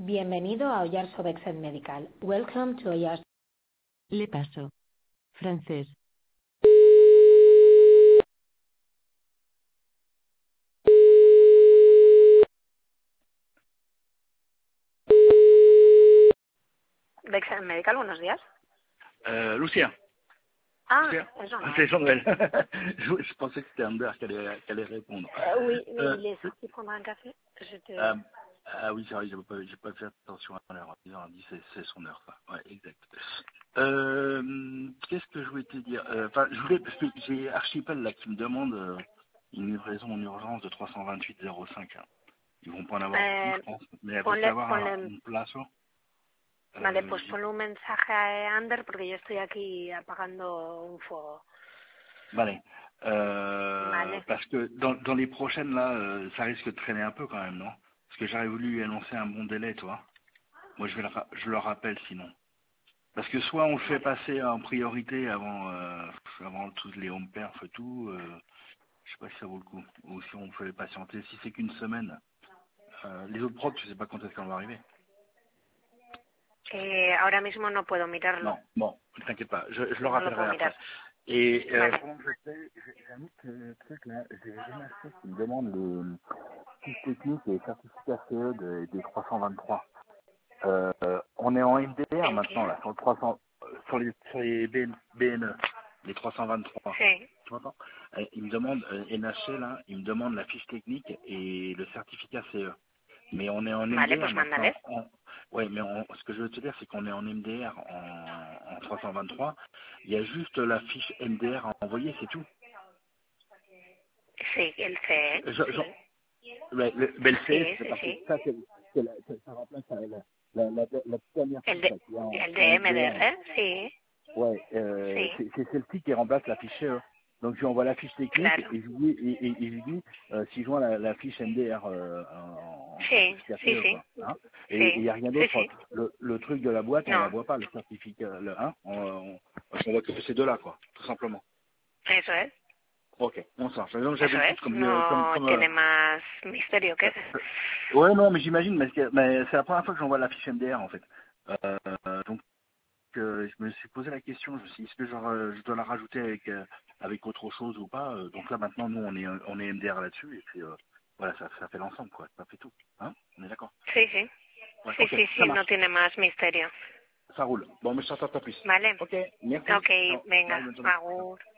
Bienvenido a Oyarzo Vexed Medical. Welcome to Oyarzo. Le paso. Francés. Vexed Medical, buenos días. Lucia. Ah, Lucia. es Jean-Noël. C'est Jean-Noël. Je pensais que c'était Amber qui allait répondre. Oui, mais il est sorti prendre un café. Ah oui, c'est vrai, j'ai pas fait attention à l'heure. 10h10, c'est son heure, ça. Ouais, exact. Qu'est-ce que je voulais te dire? Enfin, parce que j'ai Archipel là qui me demande une livraison en urgence de 328,05. Hein. Ils vont pas en avoir beaucoup, je pense, mais elle veut savoir une place. Vale, pues ponle un mensaje a Ander porque yo estoy aquí apagando un fuego. Vale. Vale. Parce que dans les prochaines, là, ça risque de traîner un peu quand même, non? Parce que j'aurais voulu lui annoncer un bon délai, toi. Moi, je le rappelle sinon. Parce que soit on le fait passer en priorité avant tous les home perf et tout, je sais pas si ça vaut le coup. Ou si on fait patienter. Si c'est qu'une semaine, les autres prods, je sais pas quand est-ce qu'on va arriver. Ahora mismo no puedo mirarlo. Non, bon, ne t'inquiète pas, je le No lo rappellerai puedo après. mirar. Et Vale. pendant que je fais, j'ai un autre truc là, j'ai un aspect qui me demande le fiche technique et certificat CE des 323. On est en MDR maintenant là, sur le 300, sur les BNE, les 323. Sí. Tu m'entends? Il me demande, NHC là, il me demande la fiche technique et le certificat CE. Mais on est en Vale, MDR pues maintenant. mándales. Ouais, mais ce que je veux te dire, c'est qu'on est en MDR en 323. Il y a juste la fiche MDR à envoyer, c'est tout. Sí, el CE. Ouais, le CS, Sí, c'est sí, parti. sí. Ça, ça remplace la dernière El fiche de, là, qui est el en de MDR. MDR, sí. Ouais, Sí, c'est celle-ci qui remplace la fiche CE. Donc je lui envoie la fiche technique claro. et je lui dis si je joins la fiche MDR en Sí, certificat sí, CE, sí. quoi. Hein, et il Sí, n'y a rien sí, d'autre. sí. Le truc de la boîte, on No, l'envoie pas, le certificat, le 1, on voit que ces deux-là, quoi, tout simplement. eso es. Ok, on s'en fait. Donc Eso j'avais es. juste comme No tiene más misterio que eso. ouais, non, mais j'imagine, mais c'est la première fois que j'envoie la fiche MDR en fait. Donc je me suis posé la question, je me suis dit, est-ce que je dois la rajouter avec autre chose ou pas? Donc là maintenant nous on est MDR là-dessus et puis voilà, ça fait l'ensemble quoi, ça fait tout. Hein? On est d'accord? Sí, sí. Ouais, Sí, ok, sí, ça sí, no marche, tiene más misterio. ça roule. Bon, mais je t'entends pas plus. Vale. Ok, merci. Ok, Ciao. venga, Bye, bonne journée. Ciao. agur.